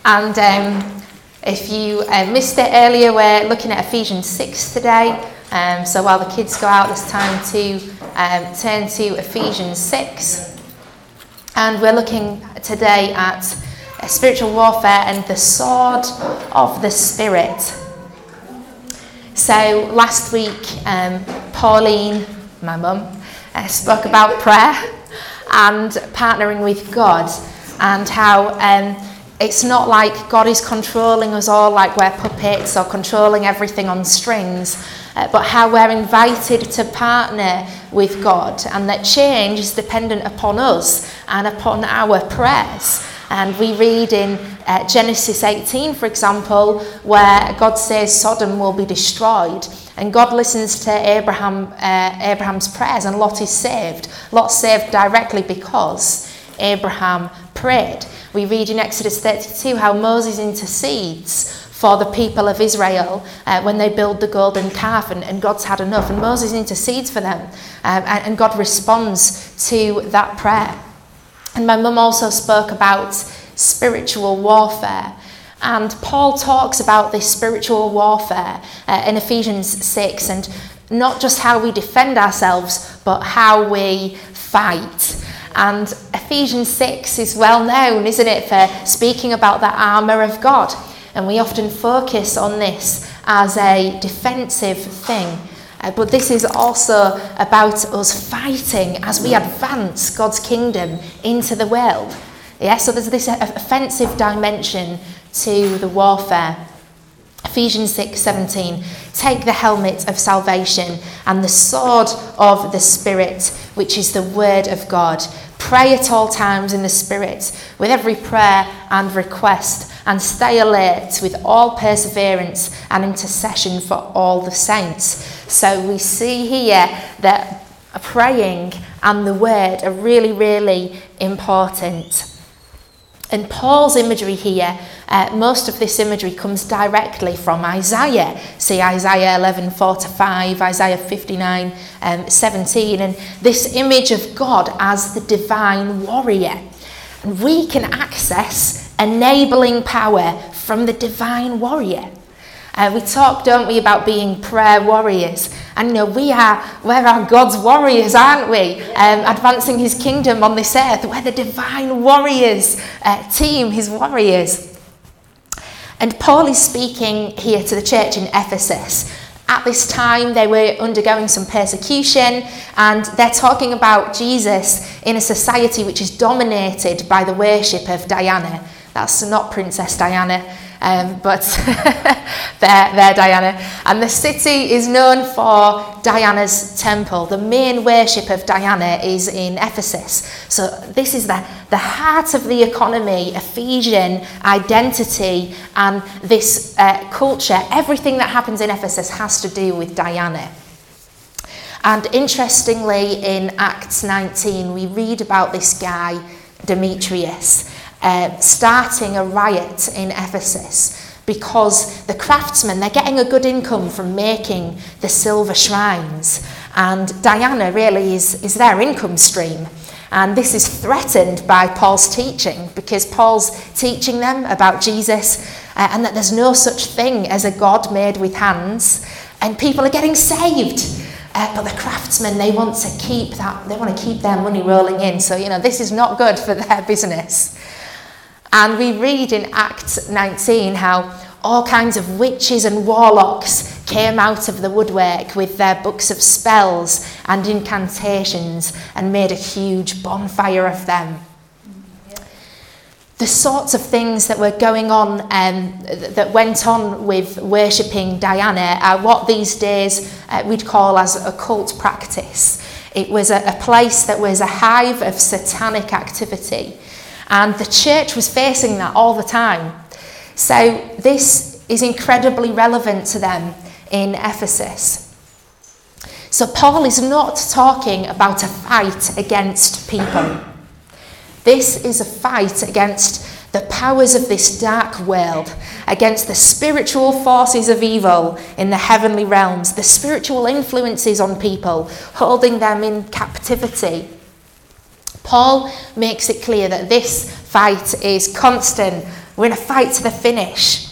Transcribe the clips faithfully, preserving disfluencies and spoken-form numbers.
And um, if you uh, missed it earlier, we're looking at Ephesians six today. Um, so while the kids go out, it's time to um, turn to Ephesians six. And we're looking today at uh, spiritual warfare and the sword of the Spirit. So last week, um, Pauline, my mum, uh, spoke about prayer and partnering with God, and how um, it's not like God is controlling us all like we're puppets or controlling everything on strings, uh, but how we're invited to partner with God, and that change is dependent upon us and upon our prayers. And we read in uh, Genesis eighteen, for example, where God says Sodom will be destroyed. And God listens to Abraham, uh, Abraham's prayers, and Lot is saved. Lot's saved directly because Abraham prayed. We read in Exodus thirty-two how Moses intercedes for the people of Israel uh, when they build the golden calf, and, and God's had enough. And Moses intercedes for them, um, and, and God responds to that prayer. And my mum also spoke about spiritual warfare. And Paul talks about this spiritual warfare uh, in Ephesians six, and not just how we defend ourselves, but how we fight. And Ephesians six is well known, isn't it, for speaking about the armour of God. And we often focus on this as a defensive thing. Uh, but this is also about us fighting as we advance God's kingdom into the world. Yeah, so there's this offensive dimension to the warfare. Ephesians six seventeen, take the helmet of salvation and the sword of the Spirit, which is the word of God. Pray at all times in the Spirit, with every prayer and request, and stay alert with all perseverance and intercession for all the saints. So we see here that praying and the word are really, really important. And Paul's imagery here, uh, most of this imagery comes directly from Isaiah. See Isaiah eleven, four to five, Isaiah fifty-nine, um, seventeen. And this image of God as the divine warrior. And we can access enabling power from the divine warrior. Uh, we talk, don't we, about being prayer warriors. And, you know, we are, we're our God's warriors, aren't we? Um, advancing his kingdom on this earth. We're the divine warriors uh, team, his warriors. And Paul is speaking here to the church in Ephesus. At this time, they were undergoing some persecution, and they're talking about Jesus in a society which is dominated by the worship of Diana. That's not Princess Diana. Um, but they're, they're Diana. And the city is known for Diana's temple. The main worship of Diana is in Ephesus. So this is the, the heart of the economy, Ephesian identity, and this uh, culture. Everything that happens in Ephesus has to do with Diana. And interestingly, in Acts nineteen, we read about this guy, Demetrius, Uh, starting a riot in Ephesus because the craftsmen, they're getting a good income from making the silver shrines, and Diana really is, is their income stream. And this is threatened by Paul's teaching, because Paul's teaching them about Jesus uh, and that there's no such thing as a God made with hands, and people are getting saved. Uh, but the craftsmen, they want to keep that, they want to keep their money rolling in. So, you know, this is not good for their business. And we read in Acts nineteen how all kinds of witches and warlocks came out of the woodwork with their books of spells and incantations and made a huge bonfire of them. The sorts of things that were going on, um, that went on with worshipping Diana, are what these days uh, we'd call as occult practice. It was a, a place that was a hive of satanic activity. And the church was facing that all the time. So this is incredibly relevant to them in Ephesus. So Paul is not talking about a fight against people. This is a fight against the powers of this dark world, against the spiritual forces of evil in the heavenly realms, the spiritual influences on people, holding them in captivity. Paul makes it clear that this fight is constant We're in a fight to the finish.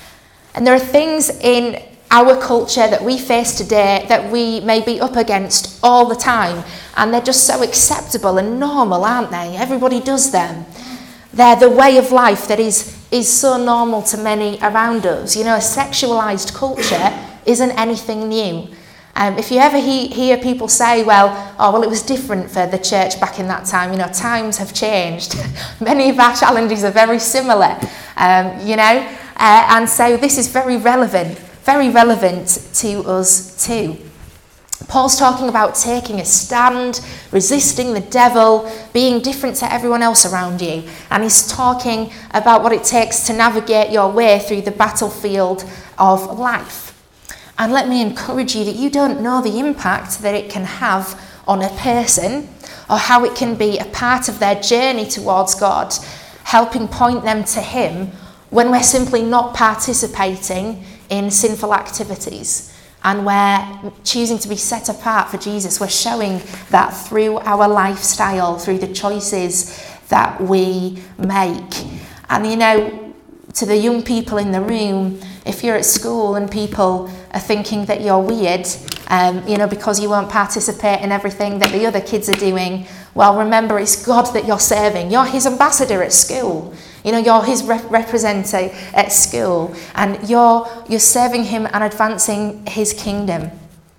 And there are things in our culture that we face today that we may be up against all the time, and they're just so acceptable and normal, aren't they? Everybody does them. They're the way of life that is, is so normal to many around us. You know, a sexualised culture isn't anything new. Um, if you ever he, hear people say, well, oh, well, it was different for the church back in that time, you know, times have changed. Many of our challenges are very similar, um, you know, uh, and so this is very relevant, very relevant to us too. Paul's talking about taking a stand, resisting the devil, being different to everyone else around you. And he's talking about what it takes to navigate your way through the battlefield of life. And let me encourage you that you don't know the impact that it can have on a person, or how it can be a part of their journey towards God, helping point them to him when we're simply not participating in sinful activities. And we're choosing to be set apart for Jesus. We're showing that through our lifestyle, through the choices that we make. And you know, to the young people in the room, if you're at school and people are thinking that you're weird, um, you know, because you won't participate in everything that the other kids are doing, well, remember, it's God that you're serving. You're his ambassador at school. You know, you're his rep- representative at school, and you're you're serving him and advancing his kingdom.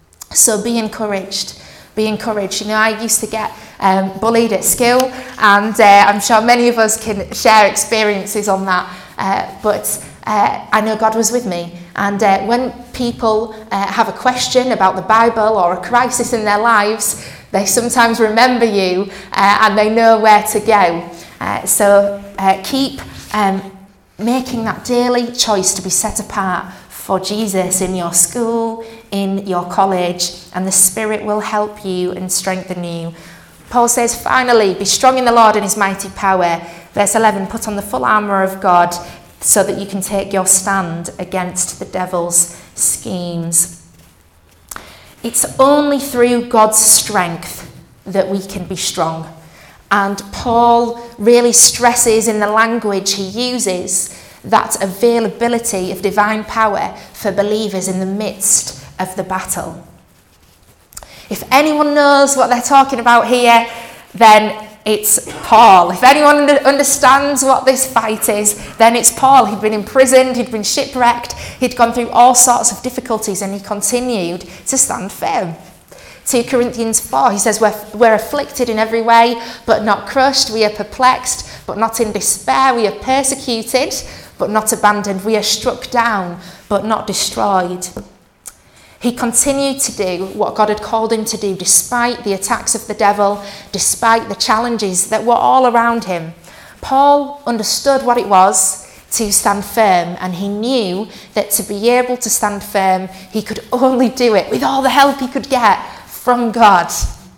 So be encouraged. Be encouraged. You know, I used to get um, bullied at school, and uh, I'm sure many of us can share experiences on that. Uh, but uh, I know God was with me. And uh, when people uh, have a question about the Bible or a crisis in their lives, they sometimes remember you uh, and they know where to go. Uh, so uh, keep um, making that daily choice to be set apart for Jesus in your school, in your college, and the Spirit will help you and strengthen you. Paul says, finally, be strong in the Lord and his mighty power. Verse eleven, put on the full armour of God so that you can take your stand against the devil's schemes. It's only through God's strength that we can be strong. And Paul really stresses in the language he uses that availability of divine power for believers in the midst of the battle. If anyone knows what they're talking about here, then it's Paul. If anyone under- understands what this fight is, then it's Paul. He'd been imprisoned, he'd been shipwrecked, he'd gone through all sorts of difficulties, and he continued to stand firm. Second Corinthians four, he says, we're, we're afflicted in every way, but not crushed. We are perplexed, but not in despair. We are persecuted, but not abandoned. We are struck down, but not destroyed. He continued to do what God had called him to do, despite the attacks of the devil, despite the challenges that were all around him. Paul understood what it was to stand firm, and he knew that to be able to stand firm, he could only do it with all the help he could get from God.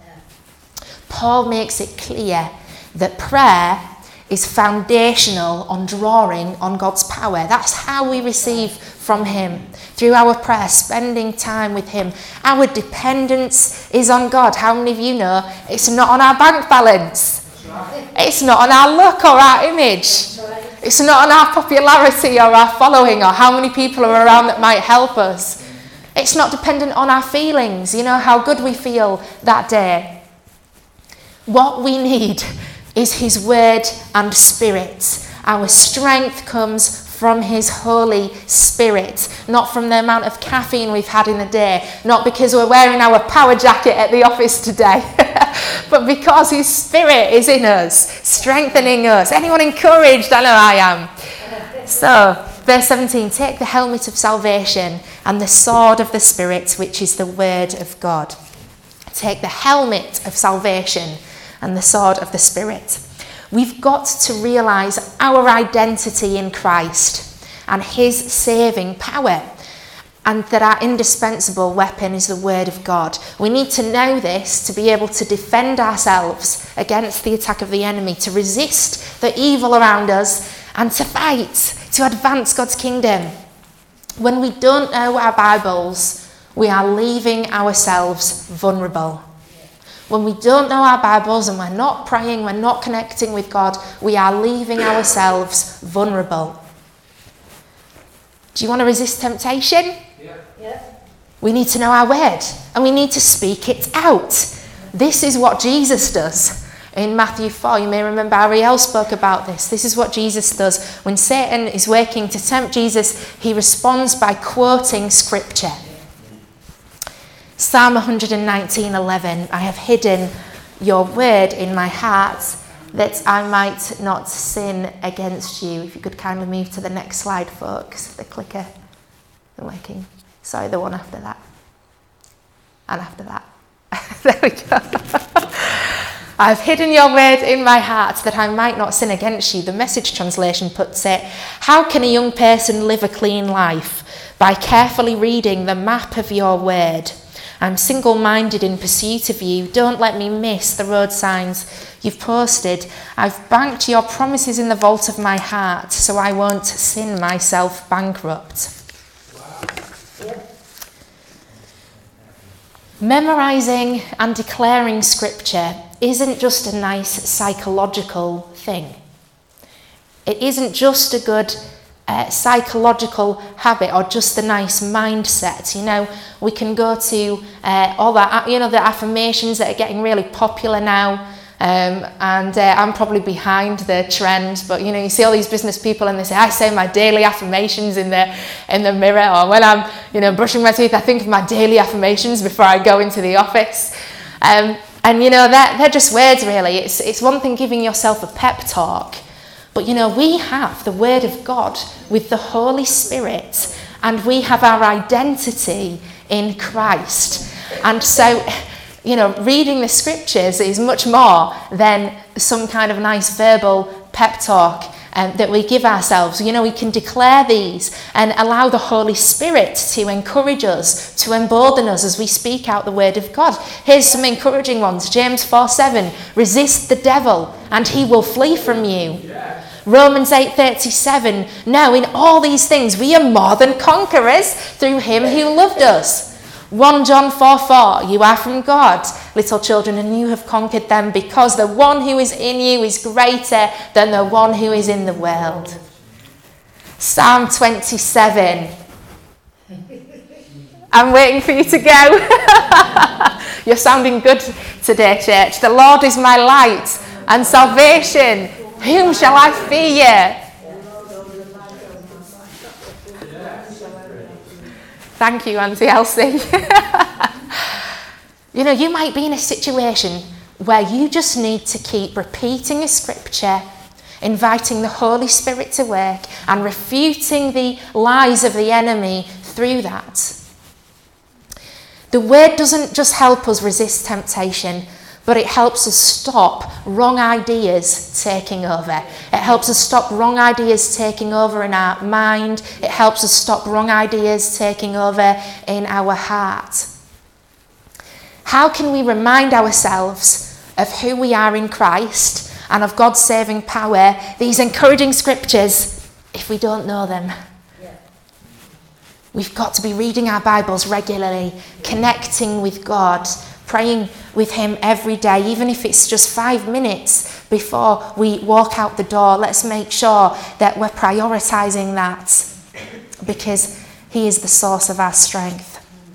Paul makes it clear that prayer is foundational on drawing on God's power. That's how we receive from him, through our prayer, spending time with him. Our dependence is on God. How many of you know it's not on our bank balance? It's not on our look or our image. It's not on our popularity or our following or how many people are around that might help us. It's not dependent on our feelings, you know, how good we feel that day. What we need is his word and spirit. Our strength comes from his Holy Spirit, not from the amount of caffeine we've had in the day, not because we're wearing our power jacket at the office today, but because his Spirit is in us, strengthening us. Anyone encouraged? I know I am. So, verse seventeen, take the helmet of salvation and the sword of the Spirit, which is the word of God. Take the helmet of salvation and the sword of the Spirit. We've got to realise our identity in Christ and his saving power, and that our indispensable weapon is the word of God. We need to know this to be able to defend ourselves against the attack of the enemy, to resist the evil around us, and to fight, to advance God's kingdom. When we don't know our Bibles, we are leaving ourselves vulnerable. when we don't know our Bibles and we're not praying, we're not connecting with God, we are leaving ourselves vulnerable. Do you want to resist temptation? Yeah. Yeah. We need to know our word and we need to speak it out. This is what Jesus does. In Matthew four, you may remember Ariel spoke about this. This is what Jesus does. When Satan is working to tempt Jesus, he responds by quoting scripture. Psalm one nineteen eleven, I have hidden your word in my heart that I might not sin against you. If you could kindly move to the next slide, folks. The clicker isn't working. Sorry, the one after that. And after that. There we go. I've hidden your word in my heart that I might not sin against you. The Message translation puts it, how can a young person live a clean life? By carefully reading the map of your word. I'm single-minded in pursuit of you. Don't let me miss the road signs you've posted. I've banked your promises in the vault of my heart so I won't sin myself bankrupt. Memorising and declaring scripture isn't just a nice psychological thing. It isn't just a good uh, psychological habit or just a nice mindset. You know, we can go to uh, all that, you know, the affirmations that are getting really popular now. Um, and uh, I'm probably behind the trend, but you know, you see all these business people and they say, I say my daily affirmations in the in the mirror, or when I'm, you know, brushing my teeth, I think of my daily affirmations before I go into the office. Um, and you know, they're, they're just words really. It's, it's one thing giving yourself a pep talk, but you know, we have the Word of God with the Holy Spirit, and we have our identity in Christ. And so, you know, reading the scriptures is much more than some kind of nice verbal pep talk um, that we give ourselves. You know, we can declare these and allow the Holy Spirit to encourage us, to embolden us as we speak out the word of God. Here's some encouraging ones. James four seven, resist the devil and he will flee from you. Yeah. Romans eight thirty-seven, no, in all these things we are more than conquerors through him who loved us. First John four four, you are from God, little children, and you have conquered them because the one who is in you is greater than the one who is in the world. Psalm twenty-seven. I'm waiting for you to go. You're sounding good today, church. The Lord is my light and salvation. Whom shall I fear? Thank you, Auntie Elsie. You know, you might be in a situation where you just need to keep repeating a scripture, inviting the Holy Spirit to work, and refuting the lies of the enemy through that. The word doesn't just help us resist temptation, but it helps us stop wrong ideas taking over. It helps us stop wrong ideas taking over in our mind. It helps us stop wrong ideas taking over in our heart. How can we remind ourselves of who we are in Christ and of God's saving power, these encouraging scriptures, if we don't know them? Yeah. We've got to be reading our Bibles regularly, connecting with God, praying with him every day, even if it's just five minutes before we walk out the door. Let's make sure that we're prioritizing that because he is the source of our strength.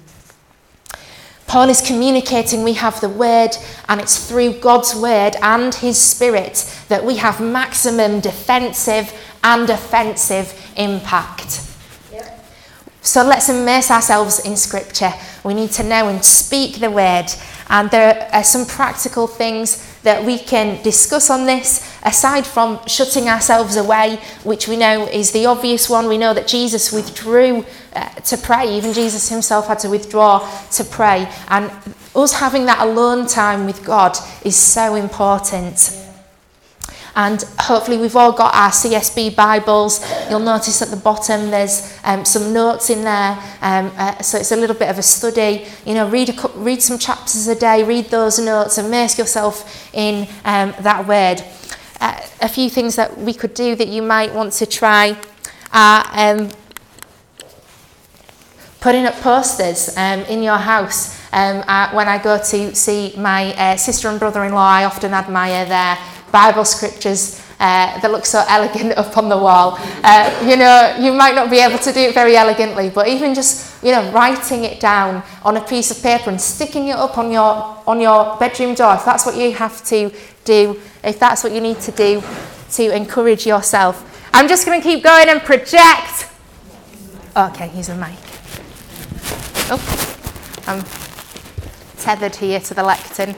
Paul is communicating we have the word, and it's through God's word and his spirit that we have maximum defensive and offensive impact. Yep. So let's immerse ourselves in scripture. We need to know and speak the word. And there are some practical things that we can discuss on this, aside from shutting ourselves away, which we know is the obvious one. We know that Jesus withdrew uh, to pray. Even Jesus himself had to withdraw to pray. And us having that alone time with God is so important. Yeah. And hopefully we've all got our C S B Bibles. You'll notice at the bottom there's um, some notes in there. Um, uh, so it's a little bit of a study. You know, read a, read some chapters a day, read those notes, immerse yourself in um, that word. Uh, a few things that we could do that you might want to try are um, putting up posters um, in your house Um, I, when I go to see my uh, sister and brother-in-law, I often admire their Bible scriptures uh, that look so elegant up on the wall. Uh, you know, you might not be able to do it very elegantly, but even just, you know, writing it down on a piece of paper and sticking it up on your on your bedroom door, if that's what you have to do, if that's what you need to do to encourage yourself. I'm just going to keep going and project. Okay, here's a mic. Oh, I'm tethered here to the lectern.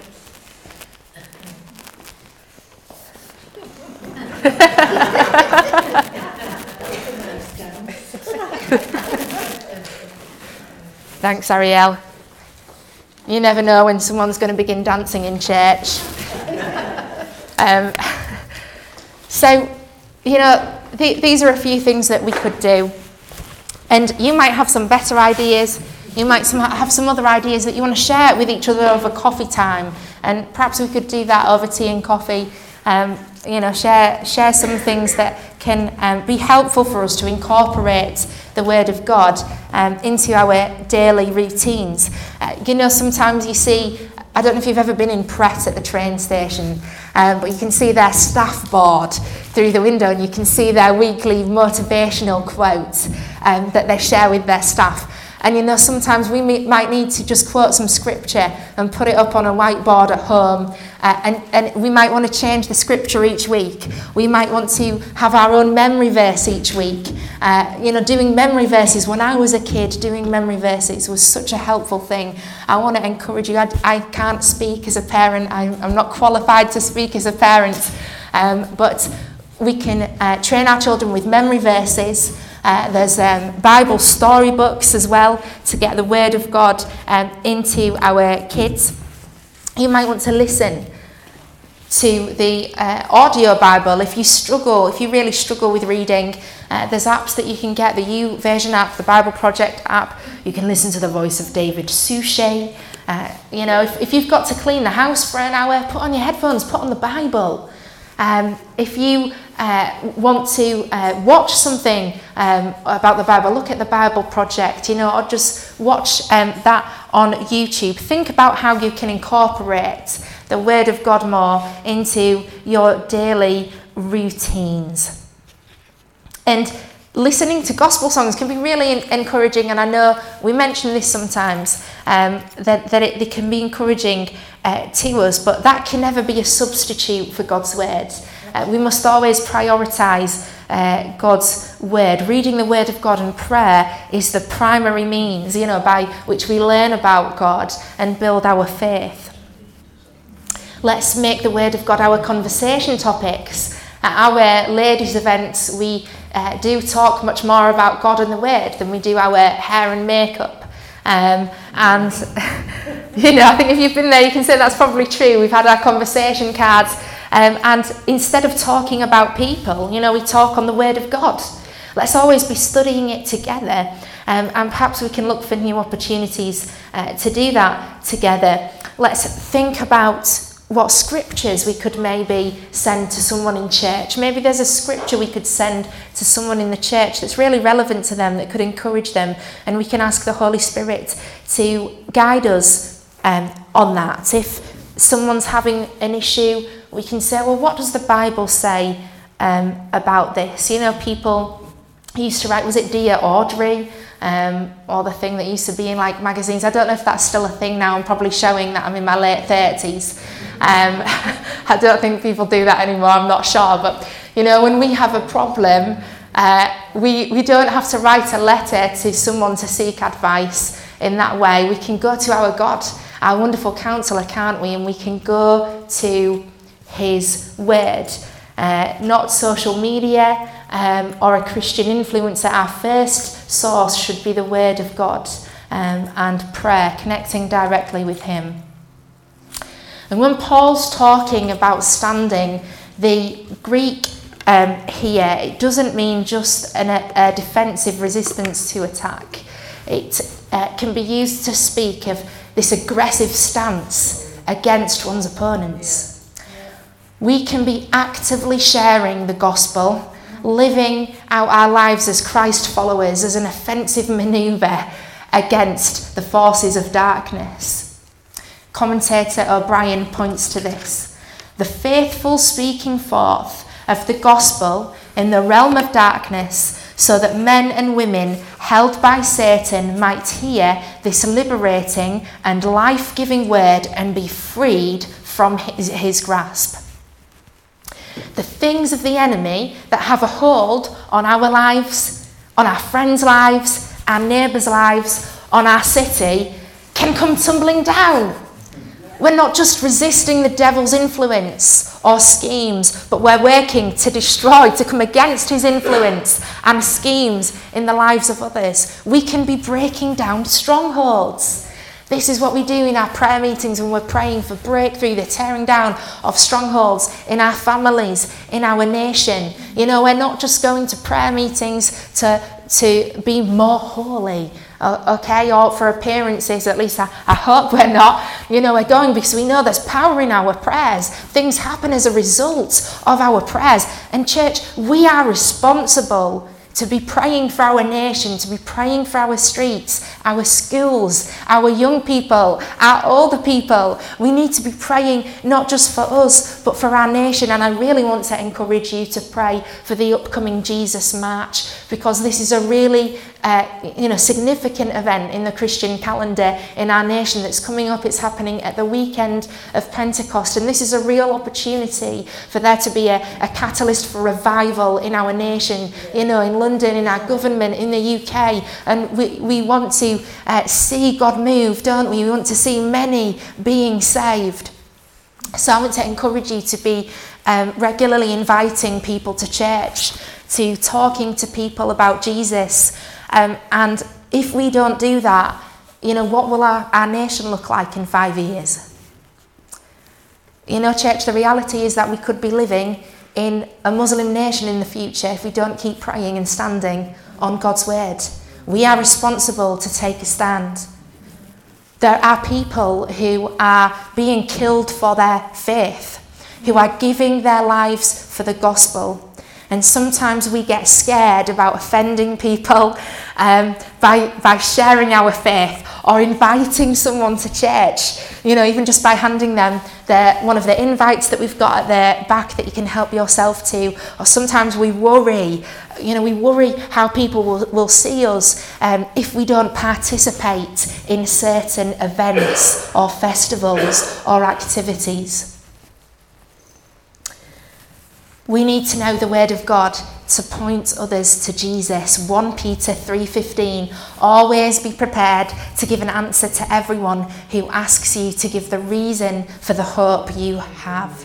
Thanks, Ariel. You never know when someone's going to begin dancing in church. um, so, you know, th- these are a few things that we could do. And you might have some better ideas. You might some, have some other ideas that you want to share with each other over coffee time. And perhaps we could do that over tea and coffee. Um, you know, share share some things that can um, be helpful for us to incorporate the Word of God um, into our daily routines. Uh, you know, sometimes you see, I don't know if you've ever been in Pret at the train station, um, but you can see their staff board through the window and you can see their weekly motivational quotes um, that they share with their staff. And you know, sometimes we may, might need to just quote some scripture and put it up on a whiteboard at home. Uh, and, and we might want to change the scripture each week. We might want to have our own memory verse each week. Uh, you know, doing memory verses, when I was a kid, doing memory verses was such a helpful thing. I want to encourage you. I, I can't speak as a parent. I, I'm not qualified to speak as a parent. Um, but we can uh, train our children with memory verses. Uh, there's um, Bible storybooks as well to get the Word of God um, into our kids. You might want to listen to the uh, audio Bible if you struggle, if you really struggle with reading. Uh, there's apps that you can get, the YouVersion app, the Bible Project app. You can listen to the voice of David Suchet. Uh, you know, if, if you've got to clean the house for an hour, put on your headphones, put on the Bible. Um, if you uh, want to uh, watch something um, about the Bible, look at the Bible Project, you know, or just watch um, that on YouTube. Think about how you can incorporate the Word of God more into your daily routines. And listening to gospel songs can be really encouraging, and I know we mention this sometimes, um, that, that it, they can be encouraging uh, to us, but that can never be a substitute for God's Word. Uh, we must always prioritise uh, God's Word. Reading the Word of God and prayer is the primary means, you know, by which we learn about God and build our faith. Let's make the Word of God our conversation topics. At our ladies' events, we uh, do talk much more about God and the Word than we do our hair and makeup. Um, and, you know, I think if you've been there, you can say that's probably true. We've had our conversation cards. Um, and instead of talking about people, you know, we talk on the Word of God. Let's always be studying it together. Um, and perhaps we can look for new opportunities uh, to do that together. Let's think about what scriptures we could maybe send to someone in church. Maybe there's a scripture we could send to someone in the church that's really relevant to them, that could encourage them, and we can ask the Holy Spirit to guide us um, on that. If someone's having an issue, we can say, well, what does the Bible say um, about this? You know, people used to write, was it Dear Audrey? Um, or the thing that used to be in like magazines. I don't know if that's still a thing now. I'm probably showing that I'm in my late thirties. Um, I don't think people do that anymore. I'm not sure. But, you know, when we have a problem, uh, we, we don't have to write a letter to someone to seek advice in that way. We can go to our God, our wonderful counsellor, can't we? And we can go to his word. Uh, not social media um, or a Christian influencer. Our first source should be the Word of God um, and prayer, connecting directly with him. And when Paul's talking about standing, the Greek um, here, it doesn't mean just an, a defensive resistance to attack. It uh, can be used to speak of this aggressive stance against one's opponents. We can be actively sharing the gospel, living out our lives as Christ followers as an offensive manoeuvre against the forces of darkness. Commentator O'Brien points to this. The faithful speaking forth of the gospel in the realm of darkness, so that men and women held by Satan might hear this liberating and life-giving word and be freed from his, his grasp. The things of the enemy that have a hold on our lives, on our friends' lives, our neighbours' lives, on our city, can come tumbling down. We're not just resisting the devil's influence or schemes, but we're working to destroy, to come against his influence and schemes in the lives of others. We can be breaking down strongholds. This is what we do in our prayer meetings when we're praying for breakthrough, the tearing down of strongholds in our families, in our nation. You know, we're not just going to prayer meetings to, to be more holy, okay, or for appearances. At least I, I hope we're not. You know, we're going because we know there's power in our prayers. Things happen as a result of our prayers. And church, we are responsible to be praying for our nation, to be praying for our streets, our schools, our young people, our older people. We need to be praying not just for us, but for our nation. And I really want to encourage you to pray for the upcoming Jesus March, because this is a really uh, you know, significant event in the Christian calendar in our nation that's coming up. It's happening at the weekend of Pentecost, and this is a real opportunity for there to be a, a catalyst for revival in our nation, you know, in London, in our government, in the U K. And we, we want to uh, see God move, don't we? We want to see many being saved. So I want to encourage you to be um, regularly inviting people to church, to talking to people about Jesus. Um, and if we don't do that, you know, what will our, our nation look like in five years? You know, church, the reality is that we could be living in a Muslim nation in the future if we don't keep praying and standing on God's word. We are responsible to take a stand. There are people who are being killed for their faith, who are giving their lives for the gospel. And sometimes we get scared about offending people um, by, by sharing our faith or inviting someone to church, you know, even just by handing them the, one of the invites that we've got at the back that you can help yourself to. Or sometimes we worry, you know, we worry how people will, will see us um, if we don't participate in certain events or festivals or activities. We need to know the word of God to point others to Jesus. First Peter three fifteen. Always be prepared to give an answer to everyone who asks you to give the reason for the hope you have.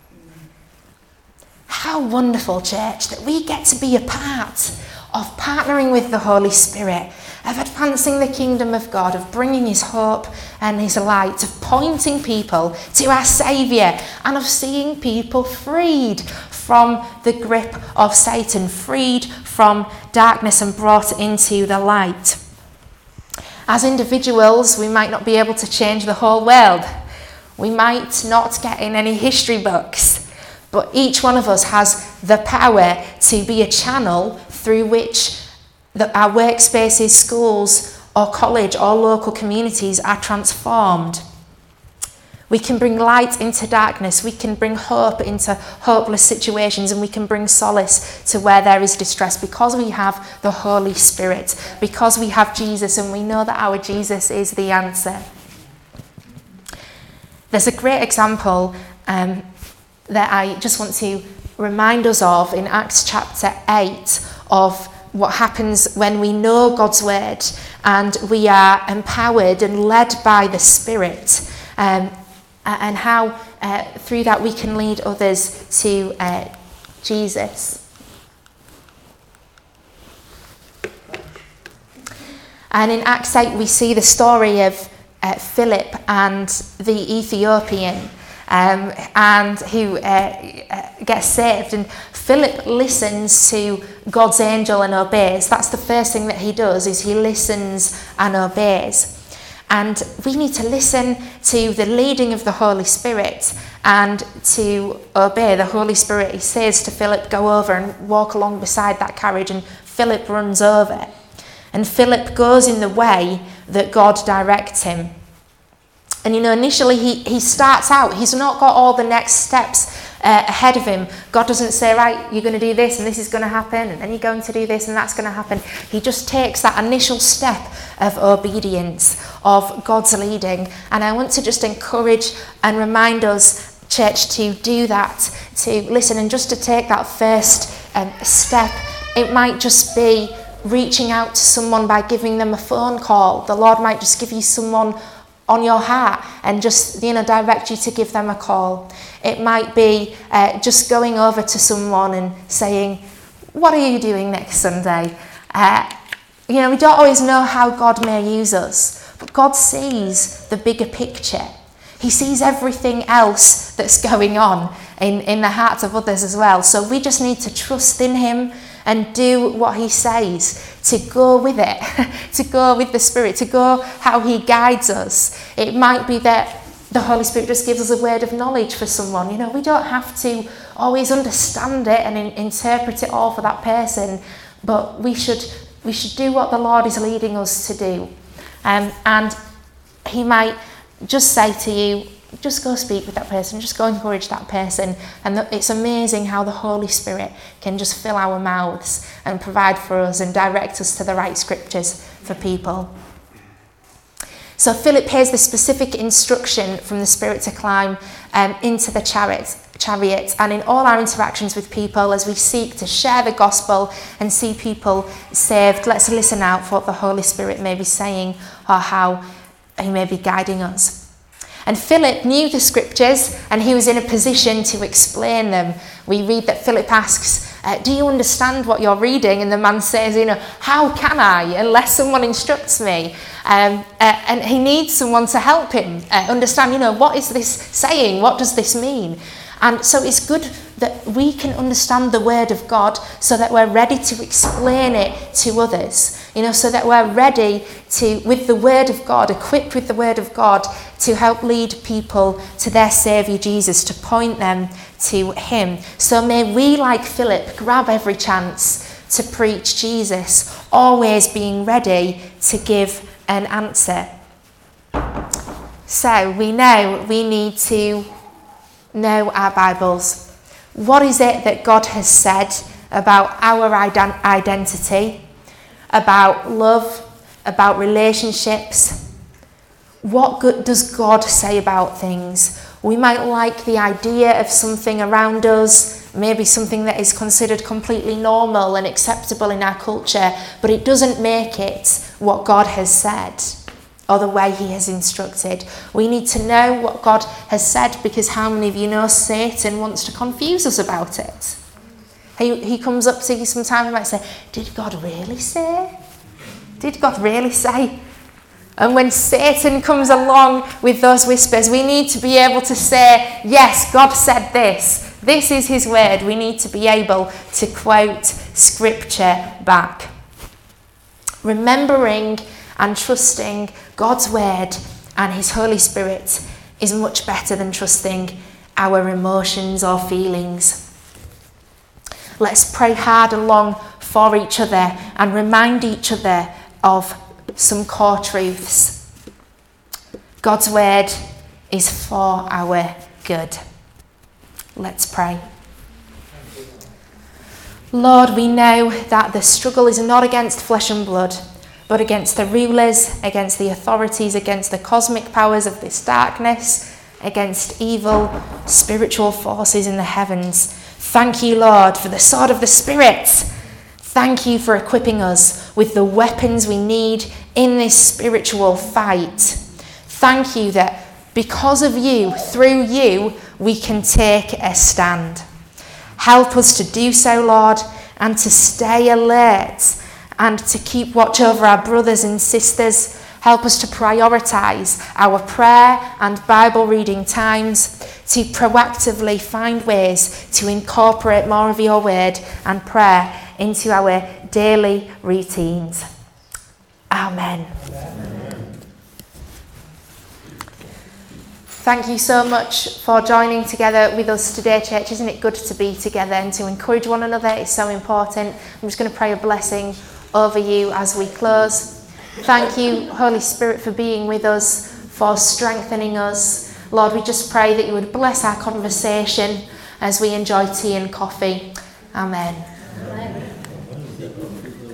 How wonderful, church, that we get to be a part of partnering with the Holy Spirit, of advancing the kingdom of God, of bringing his hope and his light, of pointing people to our Saviour, and of seeing people freed from the grip of Satan, freed from darkness and brought into the light. As individuals, we might not be able to change the whole world. We might not get in any history books, but each one of us has the power to be a channel through which the, our workspaces, schools, or college, or local communities are transformed. We can bring light into darkness, we can bring hope into hopeless situations, and we can bring solace to where there is distress, because we have the Holy Spirit, because we have Jesus, and we know that our Jesus is the answer. There's a great example um, that I just want to remind us of in Acts chapter eight, of what happens when we know God's word and we are empowered and led by the Spirit, um, and how uh, through that we can lead others to uh, Jesus. And in Acts eight we see the story of uh, Philip and the Ethiopian, um, and who uh, uh, gets saved. And Philip listens to God's angel and obeys. That's the first thing that he does, is he listens and obeys. And we need to listen to the leading of the Holy Spirit and to obey the Holy Spirit. He says to Philip, go over and walk along beside that carriage, and Philip runs over. And Philip goes in the way that God directs him. And, you know, initially he, he starts out, he's not got all the next steps uh, ahead of him. God doesn't say, right, you're going to do this and this is going to happen, and then you're going to do this and that's going to happen. He just takes that initial step of obedience, of God's leading. And I want to just encourage and remind us, church, to do that, to listen and just to take that first um, step. It might just be reaching out to someone by giving them a phone call. The Lord might just give you someone on your heart and just, you know, direct you to give them a call. It might be uh, just going over to someone and saying, what are you doing next Sunday? Uh, you know, we don't always know how God may use us, but God sees the bigger picture. He sees everything else that's going on in, in the hearts of others as well. So we just need to trust in him and do what he says, to go with it, to go with the Spirit, to go how he guides us. It might be that the Holy Spirit just gives us a word of knowledge for someone. You know, we don't have to always understand it and in, interpret it all for that person, but we should we should do what the Lord is leading us to do. Um, and he might just say to you, just go speak with that person, just go encourage that person. And it's amazing how the Holy Spirit can just fill our mouths and provide for us and direct us to the right scriptures for people. So Philip hears the specific instruction from the Spirit to climb um, into the chariot, chariot. And in all our interactions with people, as we seek to share the gospel and see people saved, let's listen out for what the Holy Spirit may be saying or how he may be guiding us. And Philip knew the scriptures and he was in a position to explain them. We read that Philip asks, uh, do you understand what you're reading? And the man says, you know, how can I unless someone instructs me? Um, uh, and he needs someone to help him uh, understand, you know, what is this saying? What does this mean? And so it's good that we can understand the word of God so that we're ready to explain it to others, you know, so that we're ready to, with the word of God, equipped with the word of God, to help lead people to their Saviour Jesus, to point them to him. So may we, like Philip, grab every chance to preach Jesus, always being ready to give an answer. So we know we need to know our Bibles. What is it that God has said about our ident- identity, about love, about relationships? What good does God say about things? We might like the idea of something around us, maybe something that is considered completely normal and acceptable in our culture, but it doesn't make it what God has said or the way he has instructed. We need to know what God has said, because how many of you know Satan wants to confuse us about it? He, he comes up to you sometimes and might say, did God really say? Did God really say? And when Satan comes along with those whispers, we need to be able to say, yes, God said this. This is his word. We need to be able to quote scripture back. Remembering and trusting God's word and his Holy Spirit is much better than trusting our emotions or feelings. Let's pray hard and long for each other and remind each other of some core truths. God's word is for our good. Let's pray. Lord, we know that the struggle is not against flesh and blood, but against the rulers, against the authorities, against the cosmic powers of this darkness, against evil spiritual forces in the heavens. Thank you, Lord, for the sword of the Spirit. Thank you for equipping us with the weapons we need in this spiritual fight. Thank you that because of you, through you, we can take a stand. Help us to do so, Lord, and to stay alert and to keep watch over our brothers and sisters. Help us to prioritise our prayer and Bible reading times, to proactively find ways to incorporate more of your word and prayer into our daily routines. Amen. Amen. Thank you so much for joining together with us today, church. Isn't it good to be together and to encourage one another? It's so important. I'm just going to pray a blessing over you as we close. Thank you, Holy Spirit, for being with us, for strengthening us. Lord, we just pray that you would bless our conversation as we enjoy tea and coffee. Amen.